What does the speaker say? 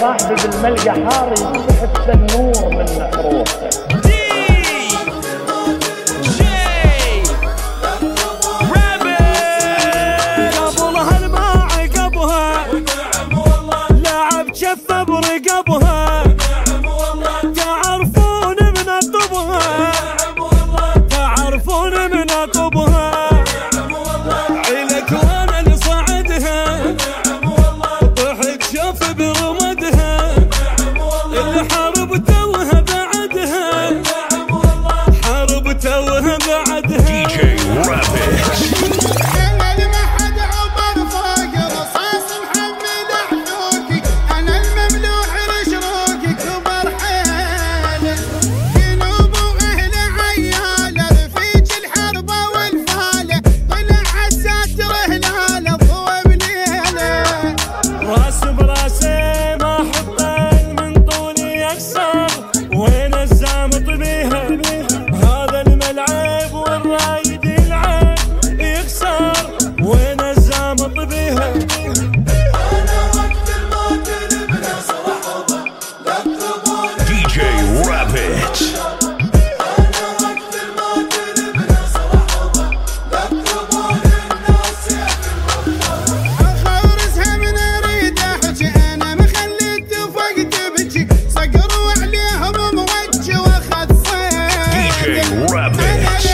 صاحبي بالملقى حار يسحب تنور من روحه. شفة برقبها تعرفون من اطبها، تعرفون من اطبها عينك وانا اللي صعدها طحت شاف برمدها اللي حارب توها بعدها، حارب توها بعدها. دي جي رابيتش Rabbit.